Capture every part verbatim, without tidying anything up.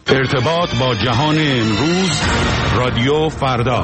ارتباط با جهان امروز، رادیو فردا.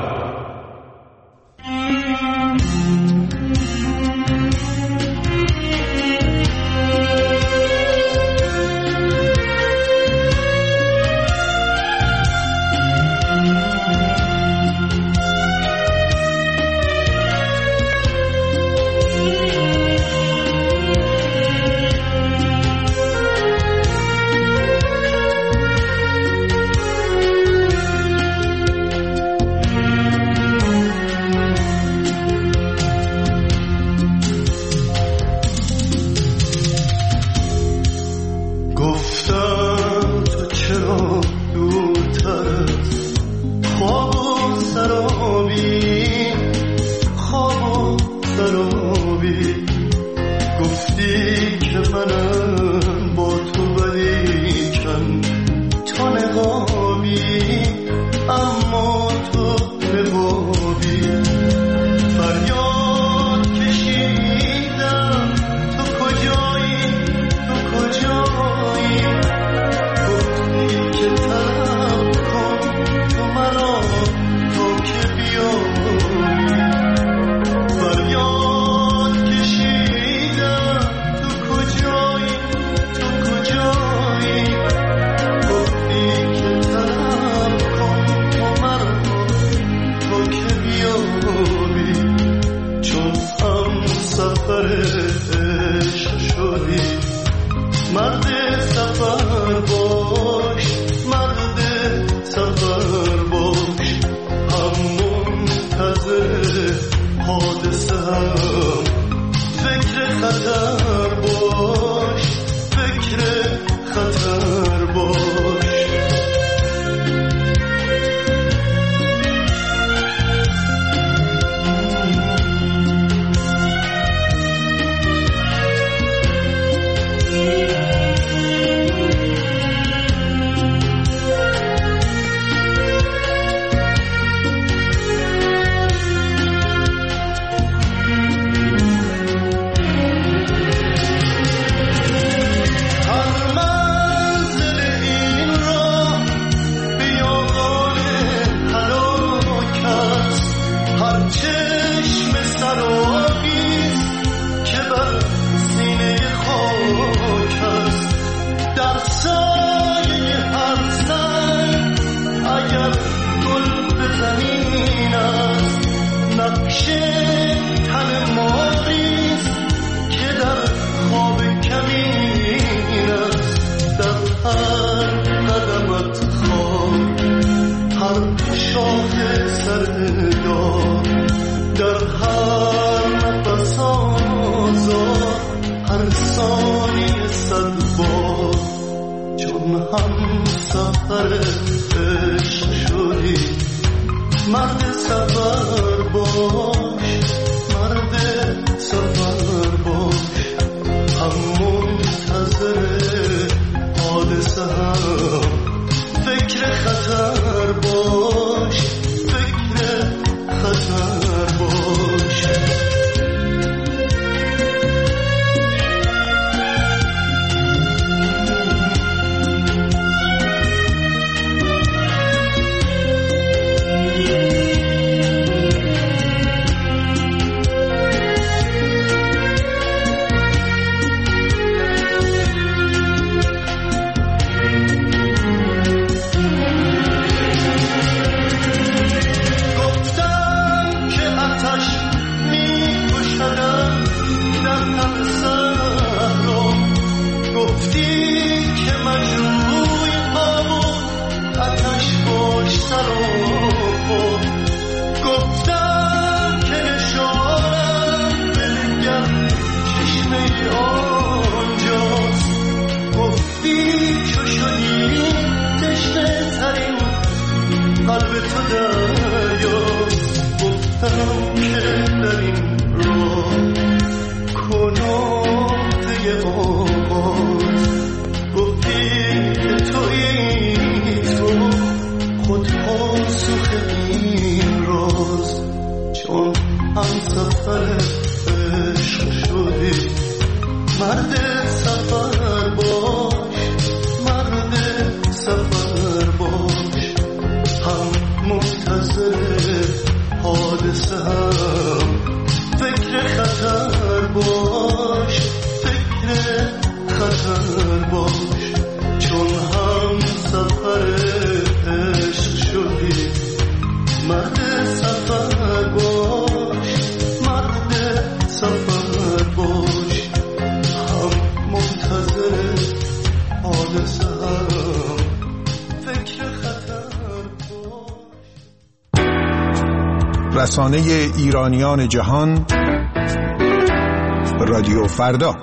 هم سفر عشق شدی، مرد سفر باش، مرد سفر واسه هم فکر خطر باش، فکر خطر باش، چون هم سفر عشق شدی. مرد سفر باش، مرد سفر باش، هم منتظر حادثه هم فکر خطر باش. رسانه ایرانیان جهان، رادیو فردا.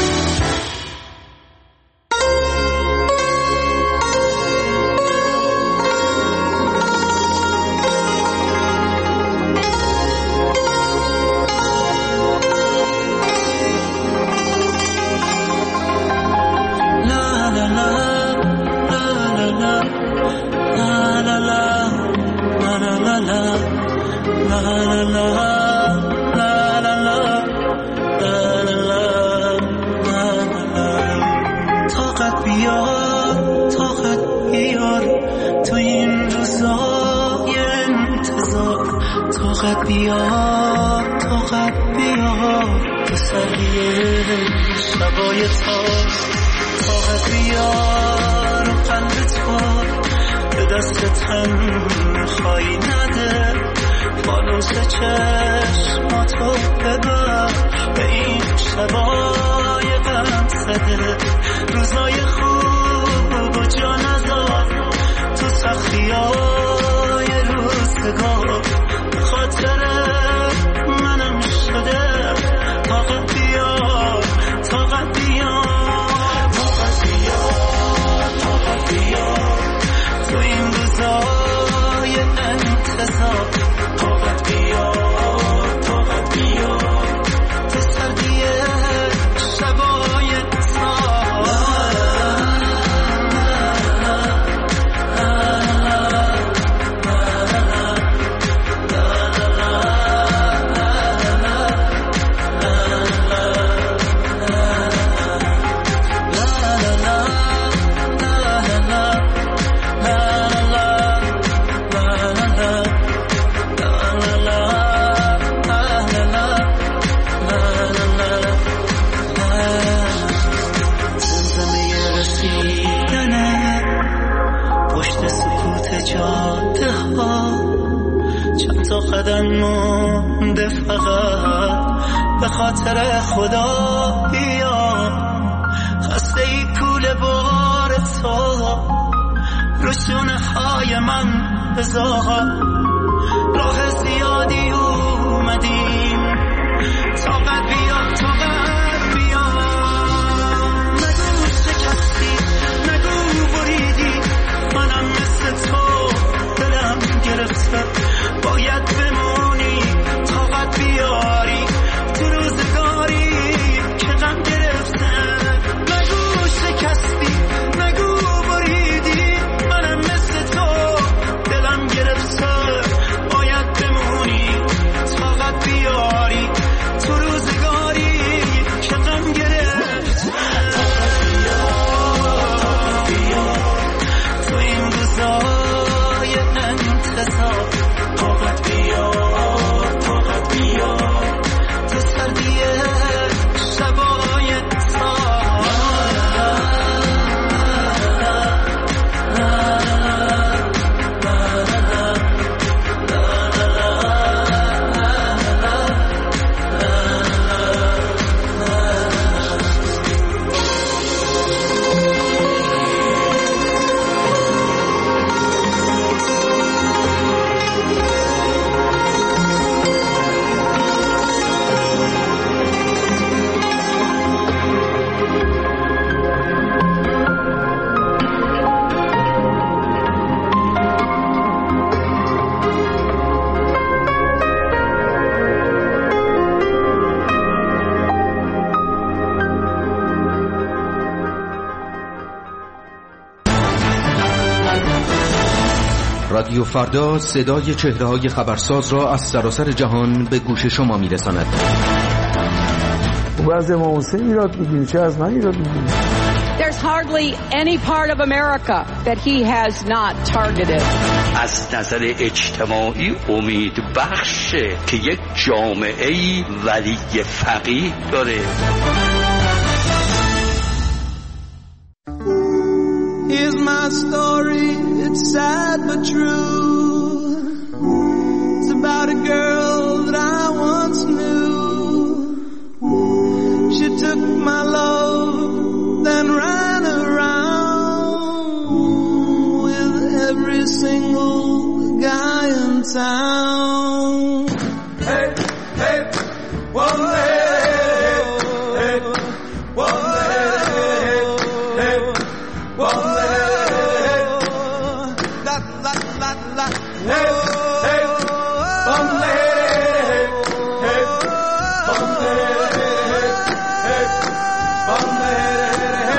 رادیو فردا صدای چهره‌های خبرساز را از سراسر جهان به گوش شما می‌رساند. بعضی ما حسین ایراد می‌گیری، چه از من ایراد می‌گیری؟ در There's hardly any part of America that he has not targeted. از نظر اجتماعی امید بخشه که یک جامعه‌ای ولی فقیه داره. Here's my story, it's sad but true. It's about a girl that I once knew. She took my love, then ran around with every single guy in town. Hey, hey, one day, hey, one day, hey, one day, la la la la, hey, hey, one day, hey, one day, hey, one day,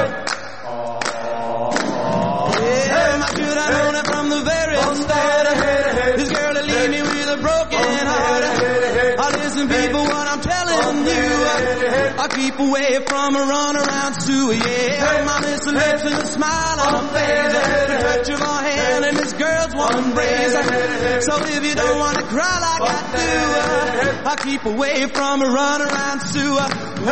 hey, my should I known it from the very start. This girl will leave me with a broken heart. I listen, people, what I'm telling you. I keep away from a run around Sue, yeah. My missing lips and a smile on her face, the touch of her hand and this girl's one embrace. So if you don't want to cry like I do, I keep away from a run around Sue. Oh,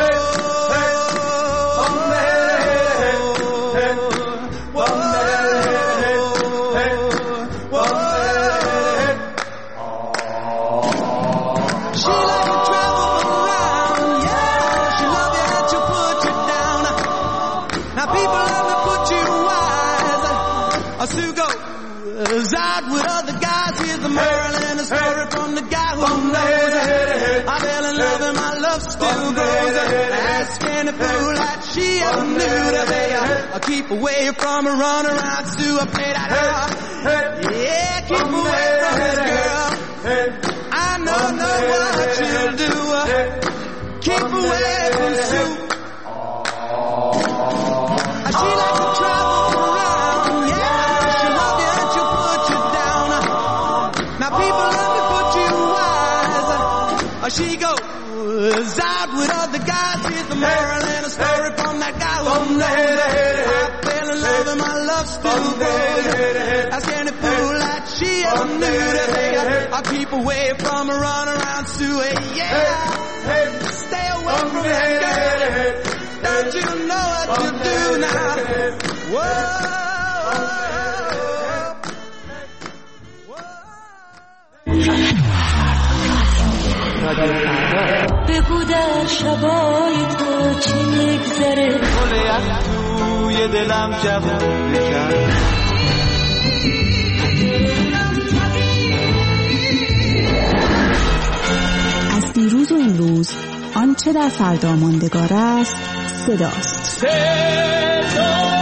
Sue goes out with other guys. Here's the moral and a story from the guy who knows. I fell in love and my love still grows. Ask any fool that she ever knew today. I keep away from a run around Sue. I play that out. Yeah, keep away from this girl. I know, know what you'll do. Keep away from Sue. She likes to travel around, yeah. She goes out with other guys. Here's the moral and a story from that guy who knows. I fell in love and my love still grows. Ask any fool that she ever knew today. I keep away from a run around Sue, yeah. Stay away from that girl. Don't you know what to do now? Whoa. بگو در شبای تو چی میگذره گل از توی دلم جوون بکن از دیروز و امروز آنچه در فردا ماندگار است صداست. صدا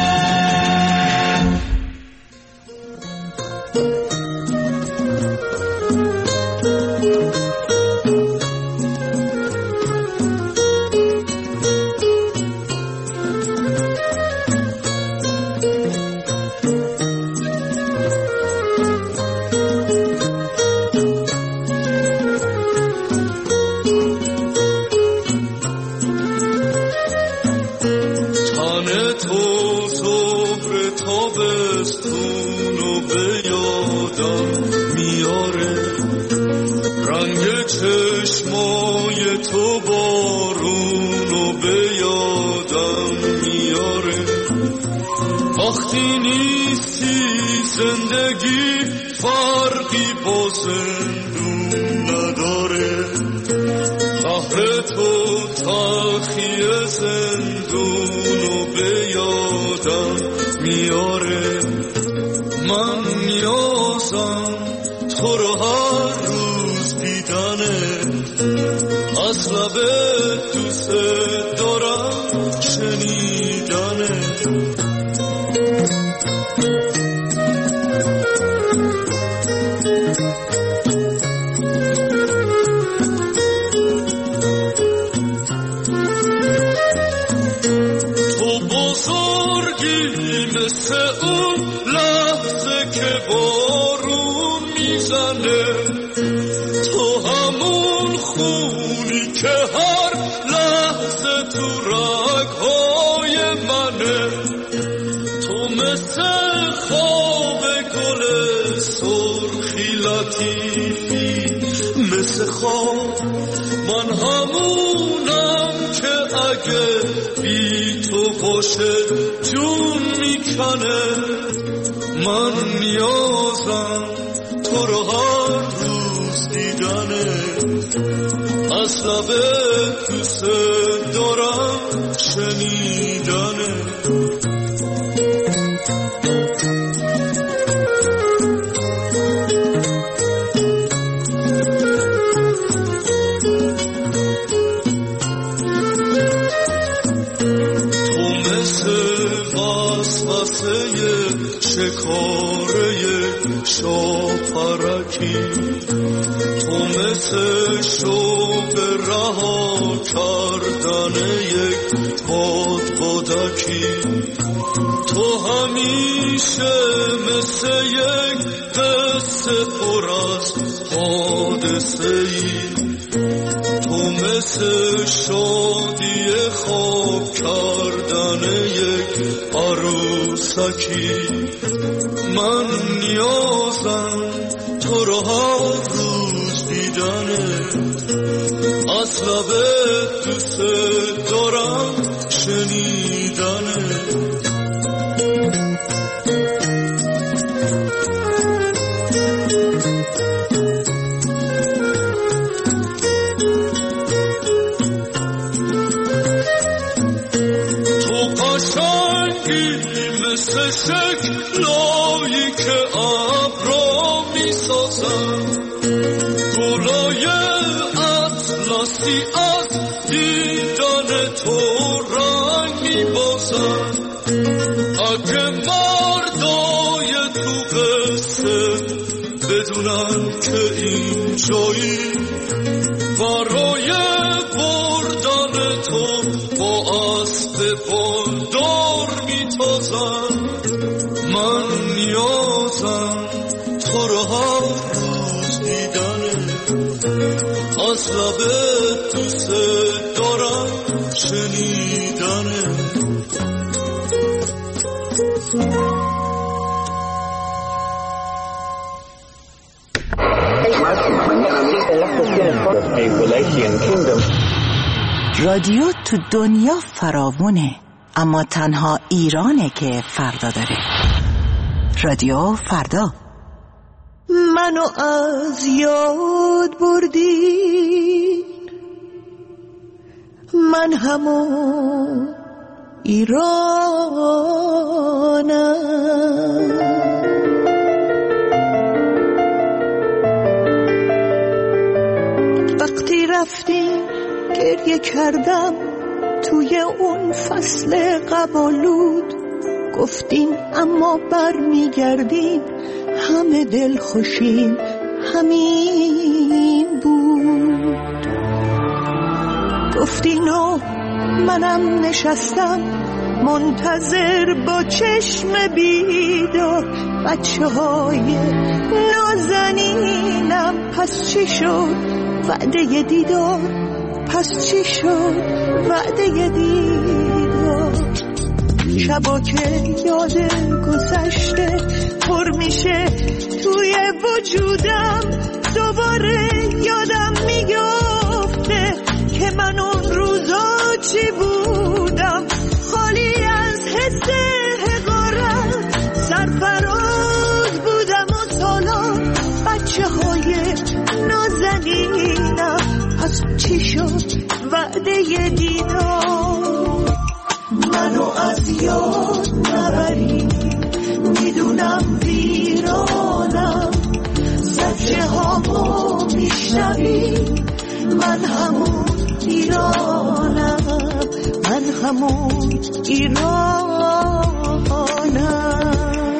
چشمای تو بارونو به یادم میاره وقتی نیستی زندگی فرقی با زندون نداره قهر تو تلخی زندونو به یادم میاره من نیازم تو رو هر روز دیدنه از لب دوست دارم شنیدنه تو بزرگی مثل اون لحظه که بارون میزنه تو همون خونی که هر لحظه تو رگ‌های منه میزنه. من نیازم تو رو هر روز دیدنه، از لب دوست دارم شنیدنه. شکاره شاپرکی، تو مثل شوق رها کردن یک باد بادکی، تو همیشه مثل یک قصه پر از حادثه ای، تو مثل شادی خواب کردن یک عروسکی. من نیازم تو رو هر روز دیدنه، از لب دوست دارم شنیدنه. مثل شکلایی که ابرا میسازن، گلای اطلسی از دیدن تو رنگ میبازن. اگه مردای تو قصه بدونن که این جایی برای بردن تو با اسب بالدار میتازن. من نیازم تو رو هر روز دیدنه، از لب دوست دارم شنیدنه. رادیو تو دنیا فراوونه، اما تنها ایرانه که فردا داره. رادیو فردا. منو از یاد بردی، من همون ایرانم. وقتی رفتیم گریه کردم توی اون فصل قبالود، گفتین اما بر میگردین همه دل خوشیم همین بود. گفتین و منم نشستم منتظر با چشم بیدار، بچه های نازنینم پس چی شد وعده دیدار، پس چی شد وعده دیدار. شبا که یاد گذشته پر میشه توی وجودم، دوباره یادم میگفته که من اون روزا چی بودم، خالی از حس حقارت، سرفراز بودم و سالان بچه های نازنینم، پس چی شد وعده دیدار. منو از یاد نبری، میدونم ویرانم، زجه هامو میشنوی، من همون ایرانم، من همون ایرانم.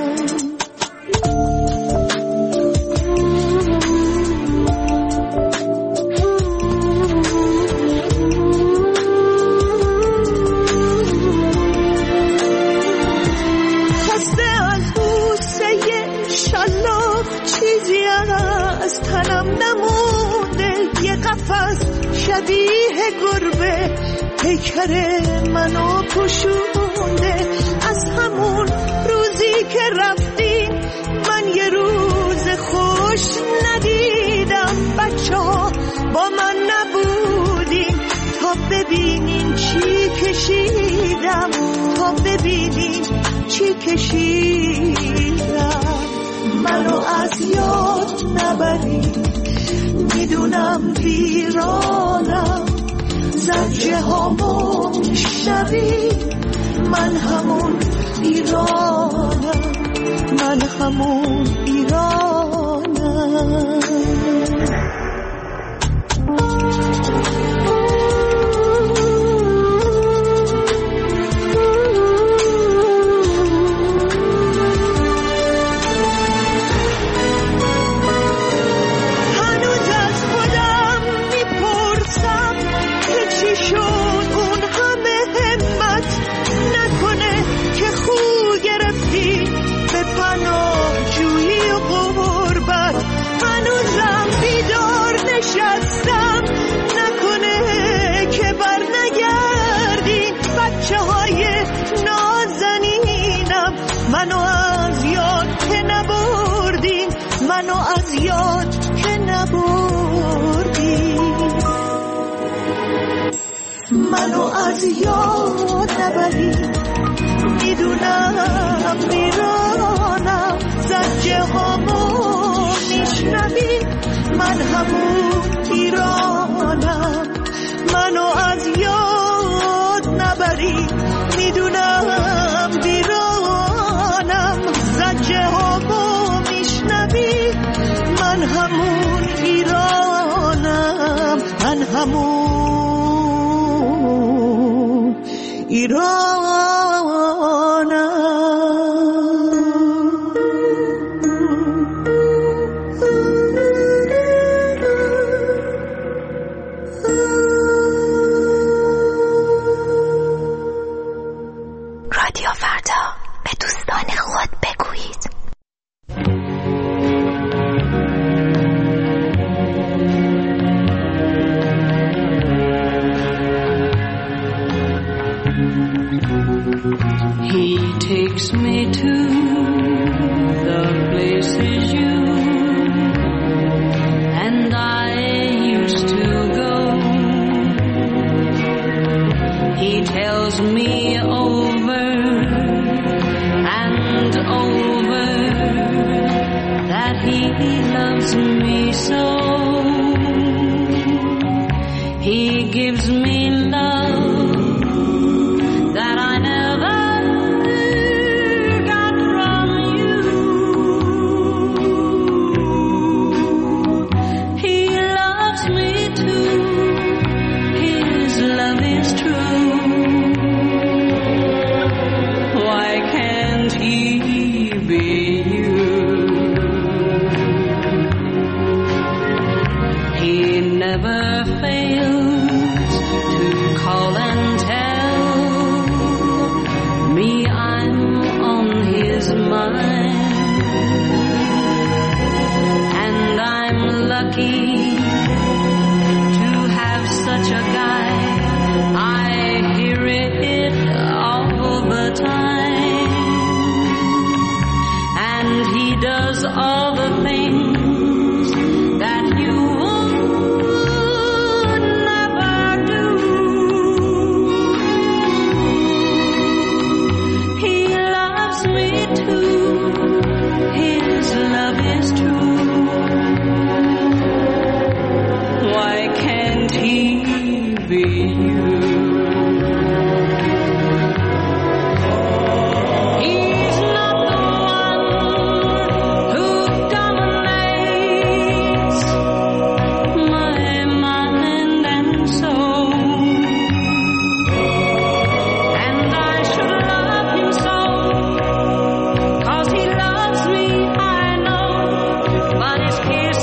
از تنم نمونده یه قفس شبیه گربه، پیکر منو پوشونده. از همون روزی که رفتی من یه روز خوش ندیدم، بچه ها با من نبودین تا ببینین چی کشیدم، تا ببینین چی کشیدم، منو از یاد نبری، میدونم ویرانم، زجه هامو میشنوی، من همون ایرانم، من همون ایرانم. منو از یاد که نبردی، منو از یاد که نبردی، منو از یاد نبری، میدونم میرانم، زجه هامو میشنوی، من همون ایرانم، منو از یاد نبری، میدونم ویرانم، زجه هامو میشنوی، من همون ایرانم، من همون ایرانم. رادیو فردا، به دوستان خود بگویید. He takes me to the places you and I used to go. He tells me over and over that he loves me so. He gives me love that I never got from you. He loves me too, his love is true. Why can't he be you? He never fails to call and tell me I'm on his mind, and I'm lucky to have such a guy. I hear it all the time, and he does all the things that you would never do. He loves me too, his love is true. Why can't he be you? He's not the one who dominates my mind and soul, and I should love him so, 'cause he loves me, I know, but his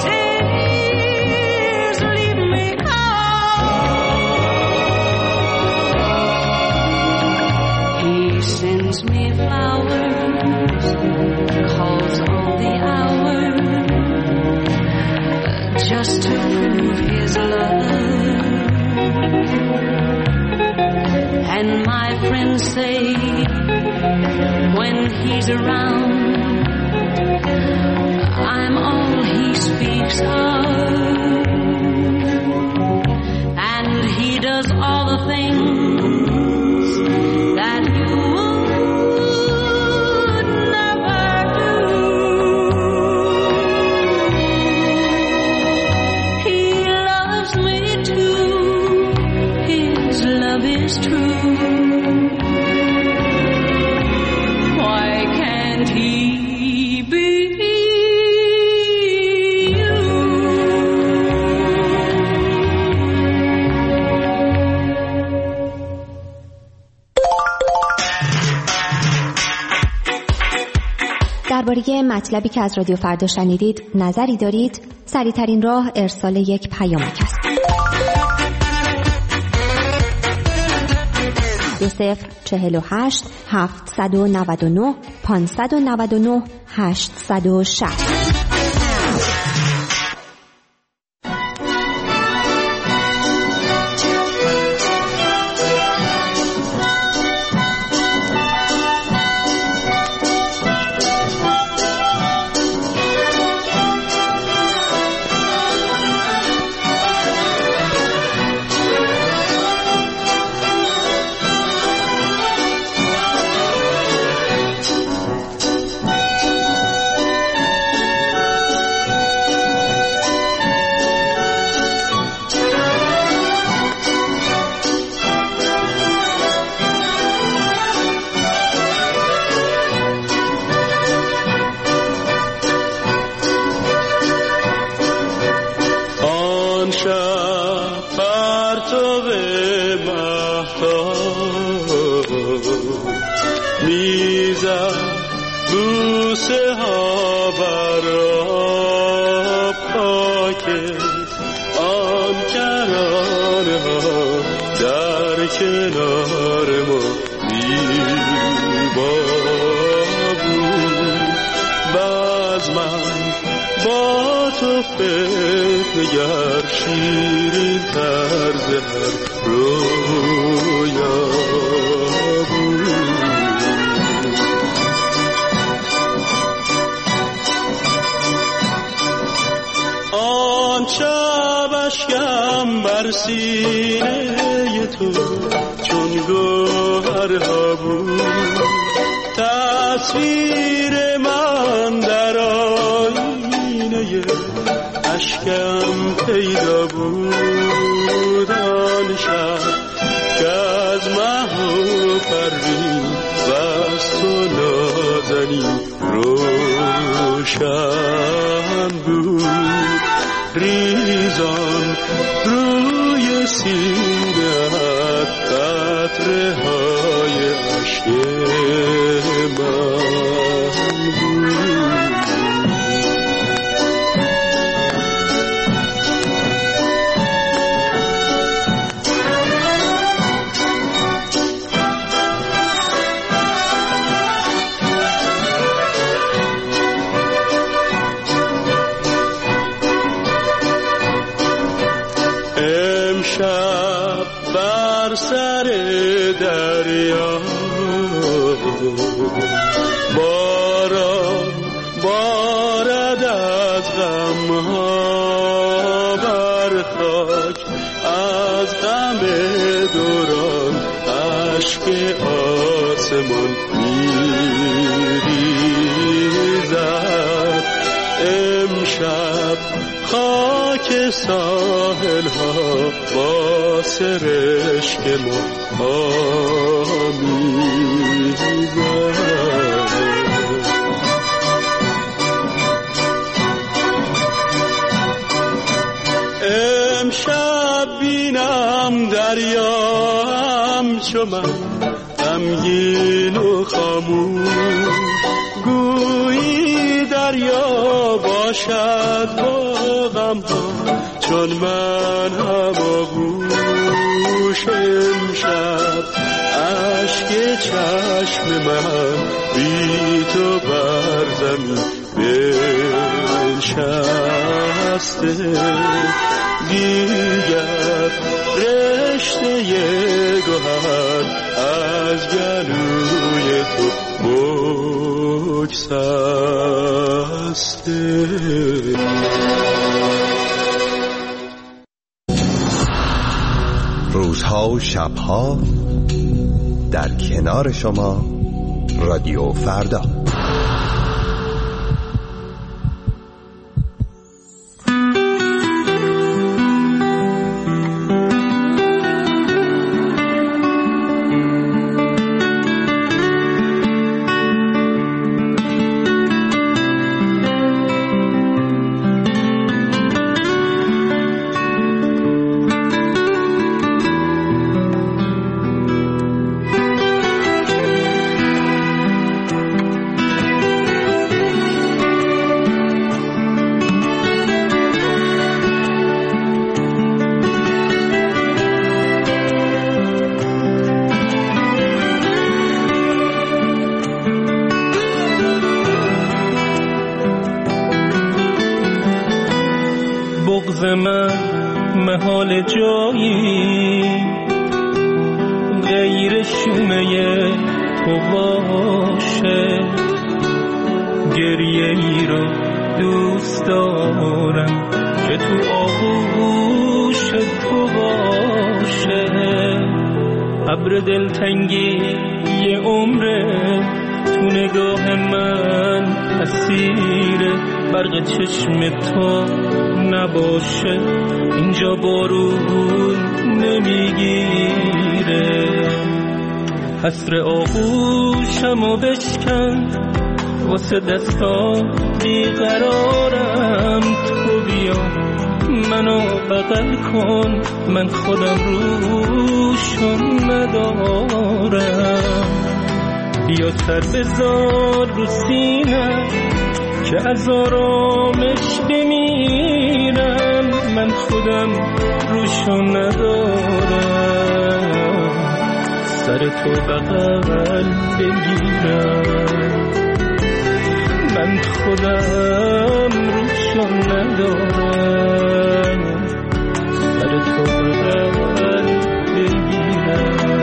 kisses leave me cold. He sends me flowers, calls all the hours, just to prove his love. And my friends say when he's around, I'm all he speaks of, and he does all the things that you درباره مطلبی که از رادیو فردا شنیدید نظری دارید؟ سریع‌ترین راه ارسال یک پیامک است. دو صفر چهل و هشت هفتصد و نود و نه پانصد و نود و نه هشتصد و شصت. روزها و شبها در کنار شما رادیو فردا. بغض من محال جایی غیر شومه تو باشه، گریه ای رو دوست دارم که تو آغوش تو باشه. ابر دلتنگی یه عمره تو نگاه من اسیر برق چشم تو نباشه، اینجا بارون نمیگیره. حسر آغوشمو بشکن واسه دستان بیقرارم، تو بیا منو بغل کن، من خودم روشون ندارم. بیا سر بذار رو سینم که از آرامش بمیرم، من خودم روشون ندارم. سر تو بغل بگیرم، من خودم روشون ندارم. سر تو بغل بگیرم.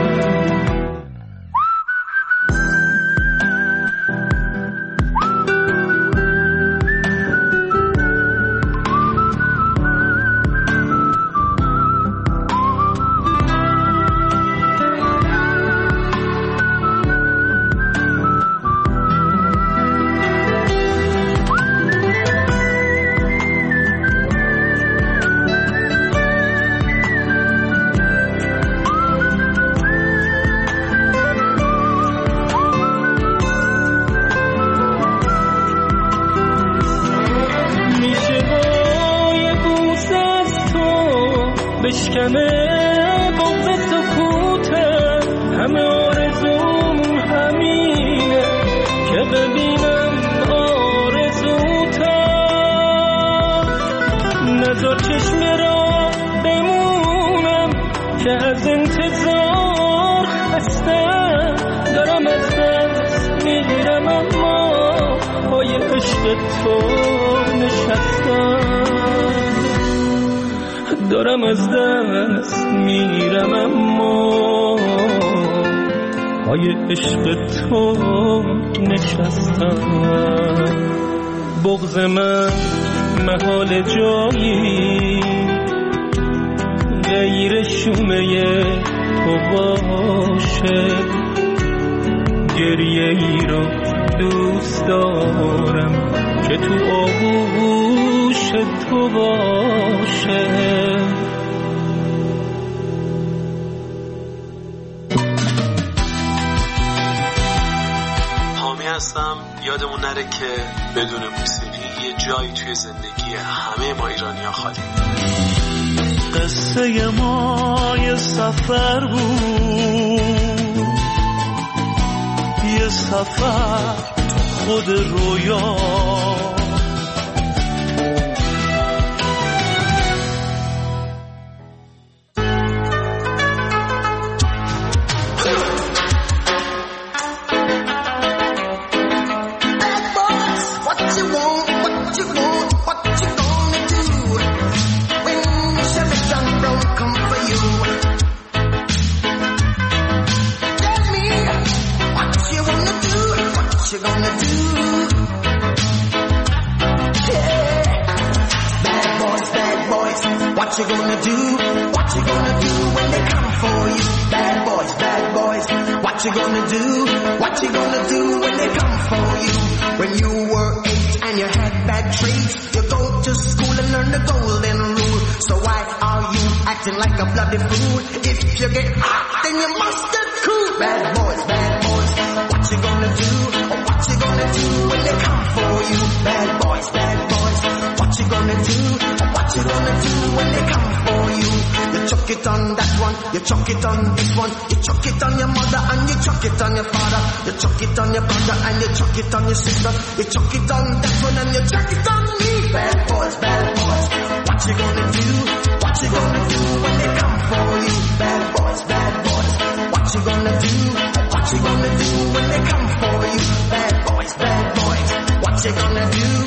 بشکنه بغض سکوته، همه آرزوم همینه که ببینم آرزوتم. نذار چشم را بمونم که از انتظار خستم، دارم از دست میگیرم اما پای عشق تو نشستم. دارم از دست میرم اما پای عشق تو نشستم. بغض من محال جایی غیر شومه تو باشه، گریه ای رو دوست دارم که تو آغوش تو باشه. حامی هستم. یادمون نره که بدون موسیقی یه جایی توی زندگی همه ما ایرانی‌ها خالی. قصه ما یه سفر بود، یه سفر خود رویا. What you gonna do? What you gonna do when they come for you? Bad boys, bad boys. What you gonna do? What you gonna do when they come for you? When you were eight and you had bad traits, you go to school and learn the golden rule. So why are you acting like a bloody fool? If you get hot, then you must get cool. Bad boys, bad boys. What you gonna do? What you gonna do when they come for you? Bad boys, bad boys. What you gonna do? What you gonna do when they come for you? You chuck it on that one, you chuck it on this one, you chuck it on your mother and you chuck it on your father, you chuck it on your brother and you chuck it on your sister, you chuck it on that one and you chuck it on me. Bad boys, bad boys. What you gonna do? What you gonna do when they come for you? Bad boys, bad boys. What you gonna do? What you gonna do when they come for you? Bad boys, bad boys. What you gonna do? What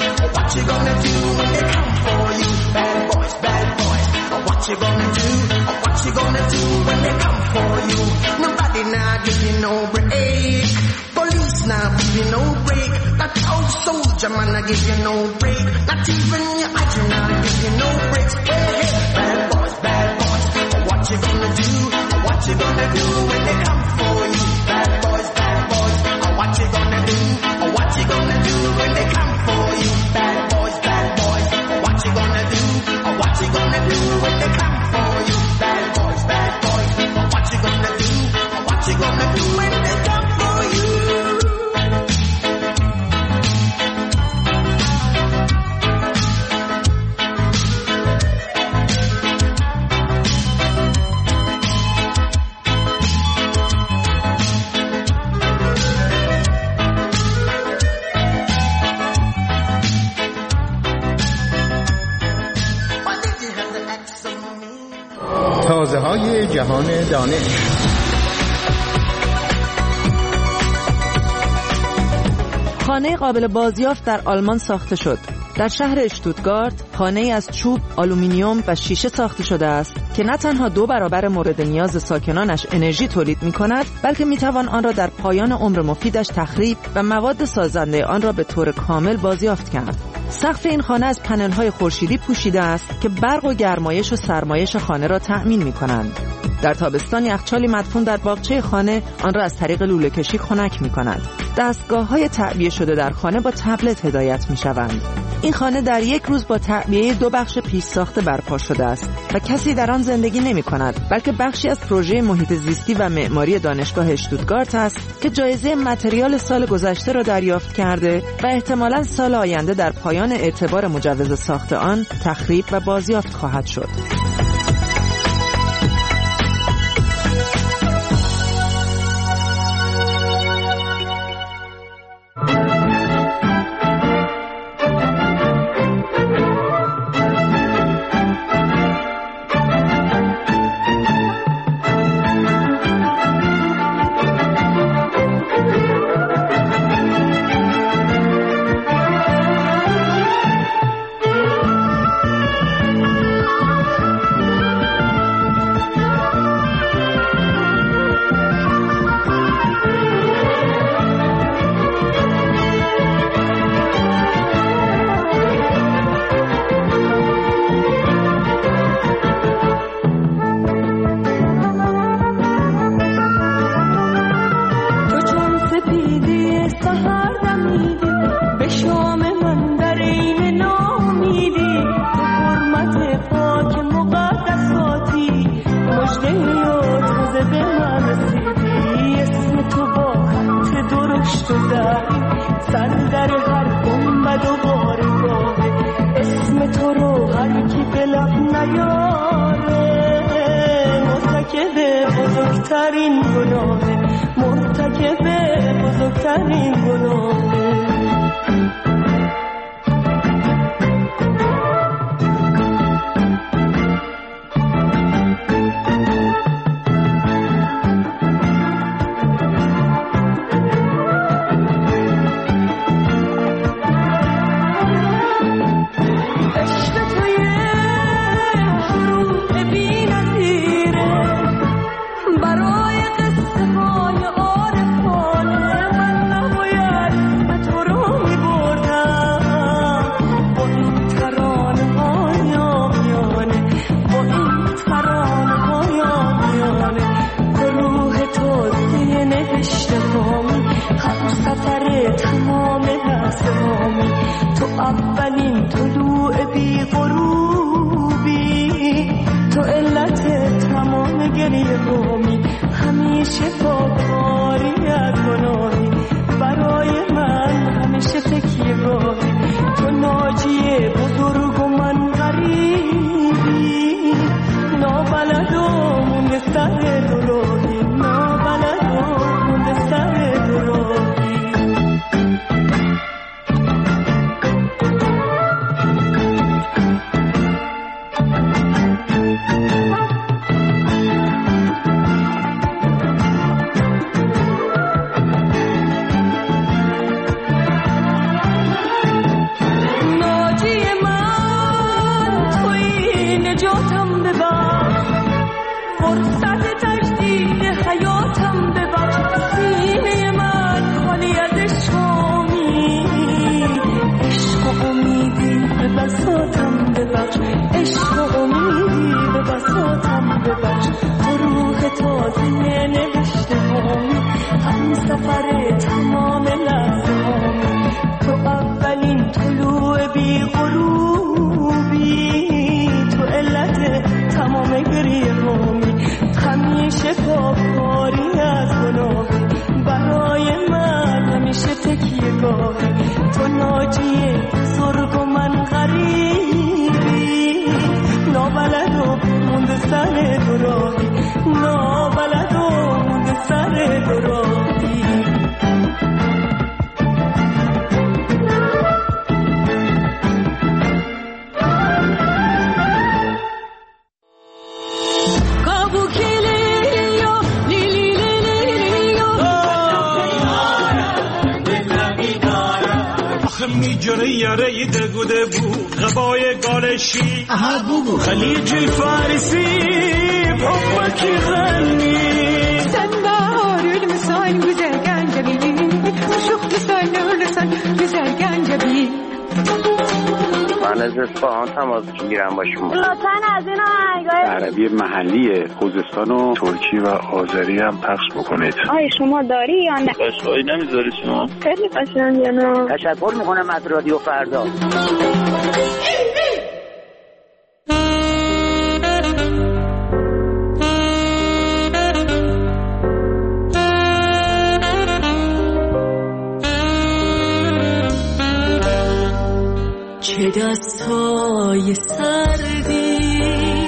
what you gonna do when they come for you? Bad boys, bad boys, what you gonna do? What you gonna do when they come for you? Nobody now give you no break. Police now give you no break. That old soldier man I give you no break. Not even your eyes now give you no breaks. Hey, hey, bad boys, bad boys, what you gonna do? What you gonna do when they come for you? Bad boys, bad boys, what you gonna do? What you gonna do when they come for you? Bad boys, bad boys, what you gonna do? What you gonna do when they come for you? Bad boys, bad boys, what you gonna do? What you gonna do when they come for you? تازه های جهان دانش. خانه قابل بازیافت در آلمان ساخته شد. در شهر اشتوتگارت خانه‌ای از چوب، آلومینیوم و شیشه ساخته شده است که نه تنها دو برابر مورد نیاز ساکنانش انرژی تولید می‌کند، بلکه می‌توان آن را در پایان عمر مفیدش تخریب و مواد سازنده آن را به طور کامل بازیافت کرد. سقف این خانه از پنل‌های خورشیدی پوشیده است که برق و گرمایش و سرمایش خانه را تأمین می‌کنند. در تابستان یخچالی مدفون در باغچه خانه آن را از طریق لوله‌کشی خنک می‌کند. دستگاه‌های تعبیه شده در خانه با تبلت هدایت می‌شوند. این خانه در یک روز با تعبیه دو بخش پیش ساخته برپا شده است و کسی در آن زندگی نمی‌کند، بلکه بخشی از پروژه محیط زیستی و معماری دانشگاه اشتوتگارت است که جایزه متریال سال گذشته را دریافت کرده و احتمالاً سال آینده در پایان اعتبار مجوز ساخت آن تخریب و بازیافت خواهد شد. بزرگترین گناه مرتکب بزرگترین گناه اولین طلوع بی غروبی تو علت تمام گریه گامی همیشه پاکاری از گناهی برای من همیشه تکیه گاهی تو ناجیه بزرگ و من غریبی نابلد و مونده سر دراهی نابلد و مونده سر دراهی سر دوراهی نابلد و مونده سر دوراهی میجره یاره دگوده بود غبای گالشی خلیج الفارسی بحبك يغني سنبار المسان güzel ganjabi شوخ لسان لسان güzel ganjabi من از اصفهان تماس میگیرم با شما. لطفاً از این آهنگای عربی محلی خوزستان و ترکی و آذری هم پخش بکنید. آی شما داری یا نه؟ قشقایی نمیذاری شما؟ خیلی قشنگه نه. تشکر میکنم از رادیو فردا. چه دستای سردی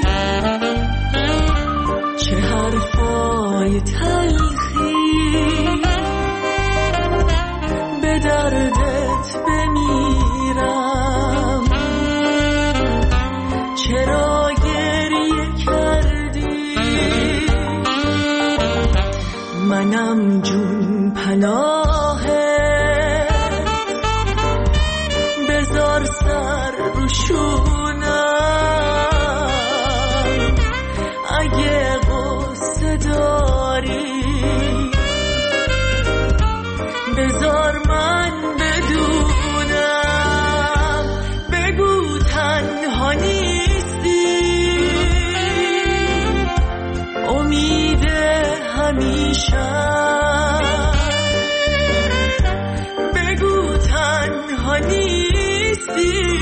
چه حرفای تلخی به دردت بمیرم چرا گریه کردی منم جون پناهه بذار سر رو شونم اگه غصه داری بذار من بدونم بگو تنها نیستی امید همیشه بگو تنها نیستی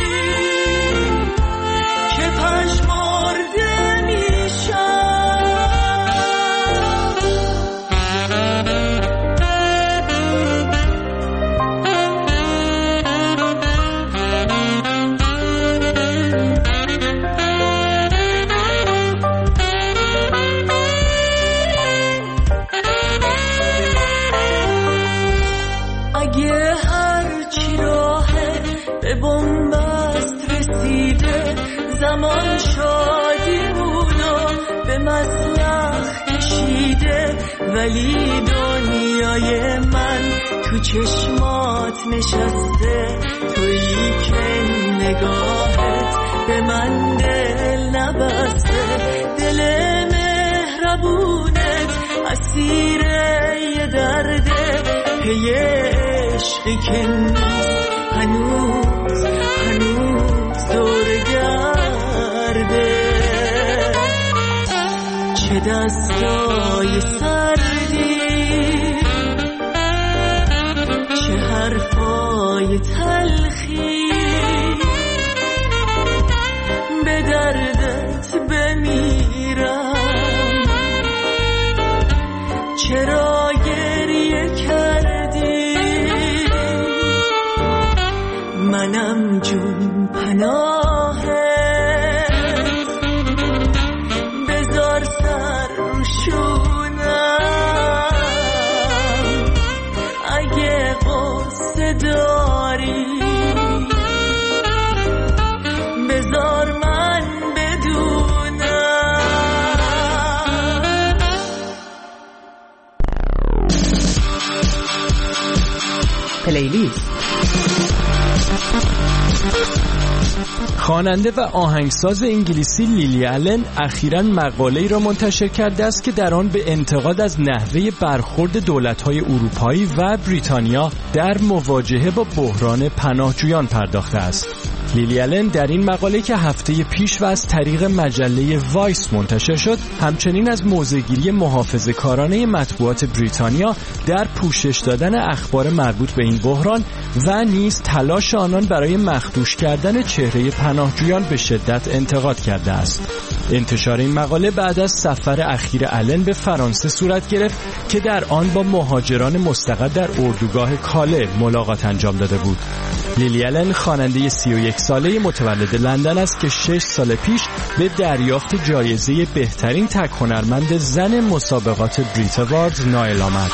که پشمرده میشم اگه هرچی راهه به بنبست رسیده زمان شادیمونو به مسلخ کشیده ولی دنیای من تو چشمات نشسته تویی که نگاهت به من دل نبسته دل مهربونت اسیر یه درده یه عشقی که نیست هنوز هنوز دور گرده چه دستای سردی چه حرفای تلخی به دردت بمیرم چرا گریه کردی منم جون پناهت بذار سر رو شونم اگه قصه داری بذار من بدونم پلیلیست. خواننده و آهنگساز انگلیسی لیلی آلن اخیراً مقاله‌ای را منتشر کرده است که در آن به انتقاد از نحوه برخورد دولت‌های اروپایی و بریتانیا در مواجهه با بحران پناهجویان پرداخته است. لیلی آلن در این مقاله که هفته پیش و از طریق مجله وایس منتشر شد همچنین از موضع‌گیری محافظه‌کارانه مطبوعات بریتانیا در پوشش دادن اخبار مربوط به این بحران و نیز تلاش آنان برای مخدوش کردن چهره پناهجویان به شدت انتقاد کرده است. انتشار این مقاله بعد از سفر اخیر آلن به فرانسه صورت گرفت که در آن با مهاجران مستقر در اردوگاه کاله ملاقات انجام داده بود. لیلی آلن خواننده سی و یک ساله متولد لندن است که شش سال پیش به دریافت جایزه بهترین تک هنرمند زن مسابقات بریت اواردز نائل آمد.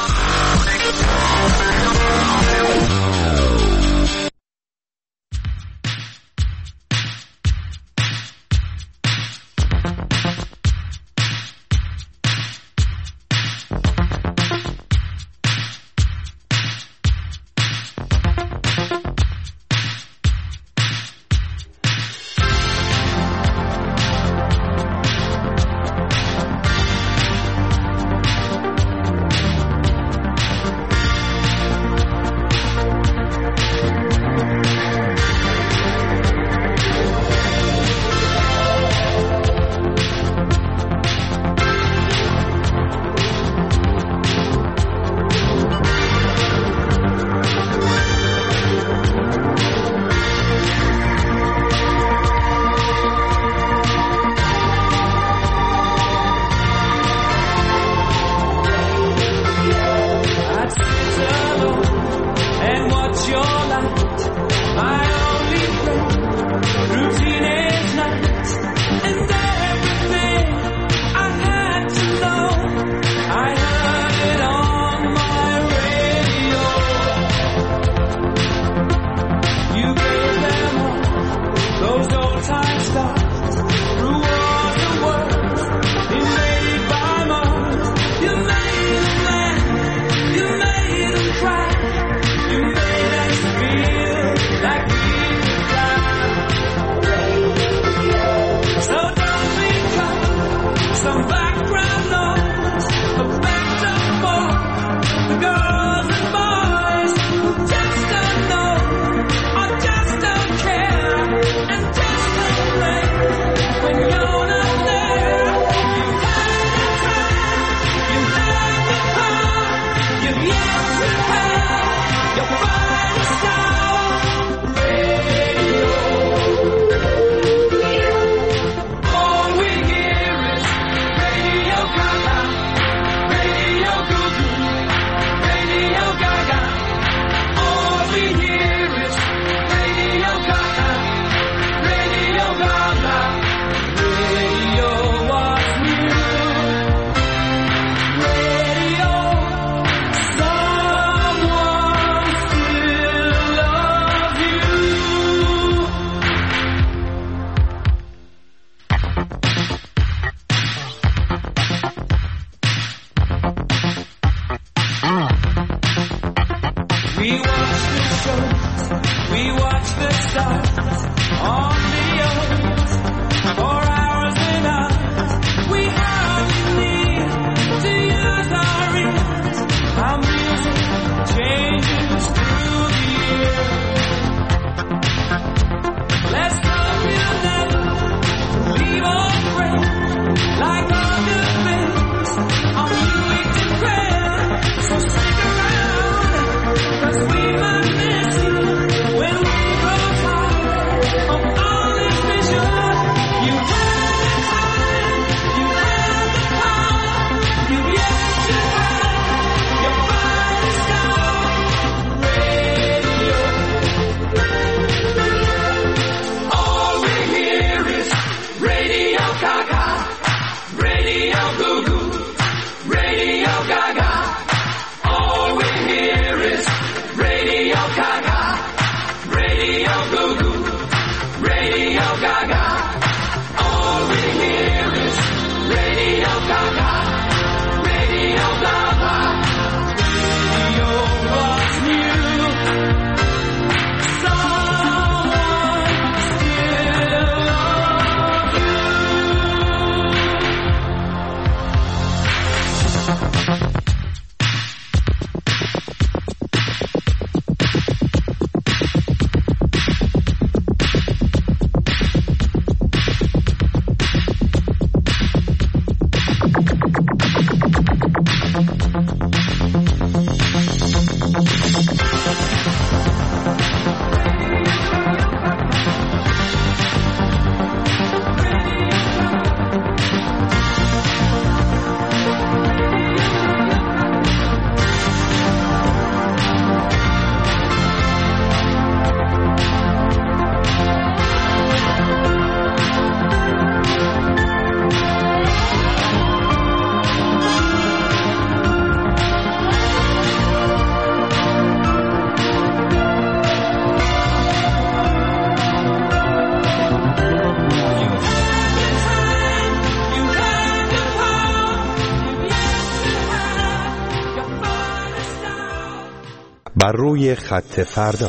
بر روی خط فردا.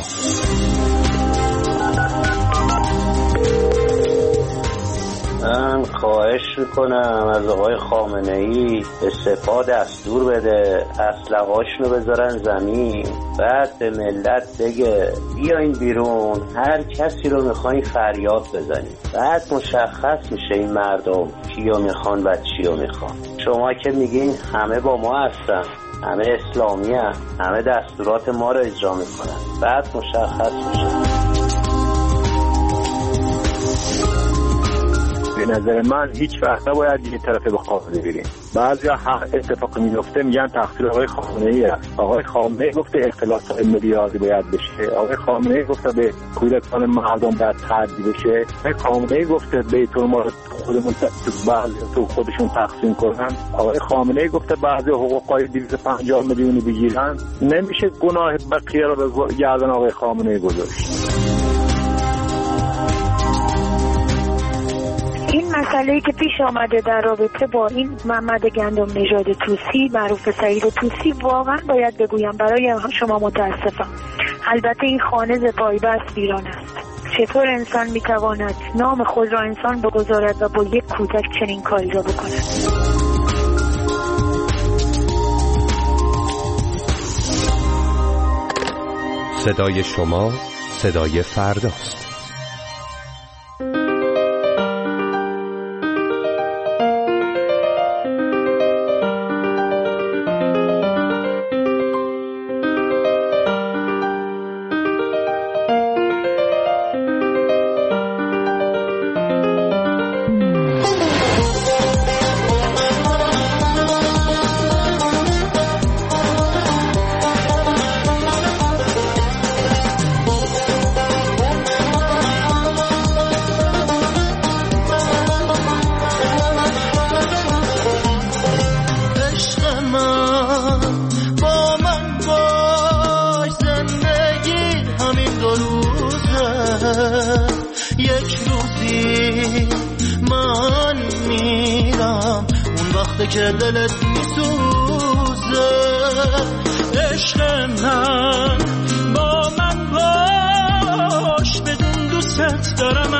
من خواهش میکنم از آقای خامنه‌ای استعفا دستور بده، اسلحه‌هاشونو بذارن زمین، بعد به ملت بگه بیاین بیرون، هر کسی رو میخواین فریاد بزنید، بعد مشخص میشه این مردم کیو میخوان و چیو میخوان. شما که میگین همه با ما هستن، همه اسلامی هستن، همه دستورات ما رو اجرا میکنن، بعد مشخص میشه. به نظر من هیچ وقت نباید یه طرفه به خامنه بریم. بعضی حق اتفاق میفته میگن تقصیر آقای خامنه‌ای است. آقای خامنه‌ای گفته اختلاس میلیاردی باید بشه. آقای خامنه‌ای گفته به کودکان مردم باید تعدی بشه. آقای خامنه‌ای گفته بیت المال خودمون بعضی تو خودشون تقسیم کنن. آقای خامنه‌ای گفته بعضی حقوقای دویست و پنجاه میلیونی بگیرن. نمیشه گناه بقیه رو به گردن آقای خامنه‌ای گذاشت. این مسئله‌ای که پیش آمده در رابطه با این محمد گندم نژاد طوسی معروف سعید طوسی، واقعا باید بگویم برای شما متاسفم. البته این خانه ز پایبست ویران است. چطور انسان میتواند نام خود را انسان بگذارد و با یک کودک چنین کاری را بکند؟ صدای شما صدای فرداست. یک روزی من میرم اون وقت که دلت میسوزه، عشق من با من باش، بدون دوست دارم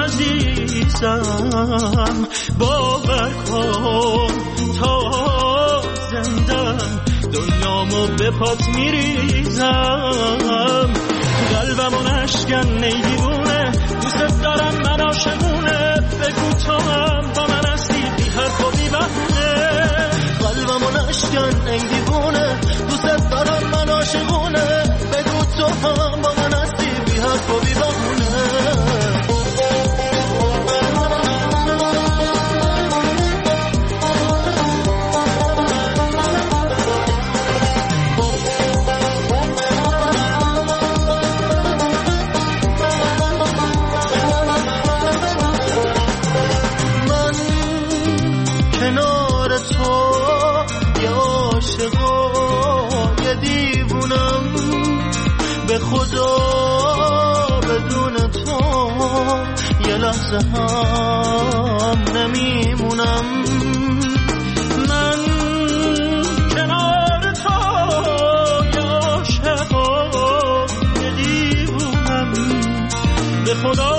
عزیزم، باور کن تا زندم دنیامو به پات میریزم، قلبمو نشکن نیدونه، دوست دارم من عاشقونه، بگو تو هم با من هستی بی حرف و بی بهونه، قلبمو نشکن ای دیوونه، دوست دارم من عاشقونه، بگو تو هم با من هستی بی حرف و بی بهونه. به خدا بدون تو یه لحظه هم نمیمونم، من کنار تو یه عاشقم یه دیوونم، به خدا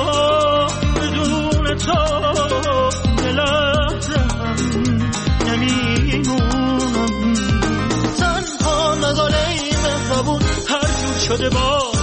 بدون تو یه لحظه هم نمیمونم، تنها مزاله این مهربون هر جور شده با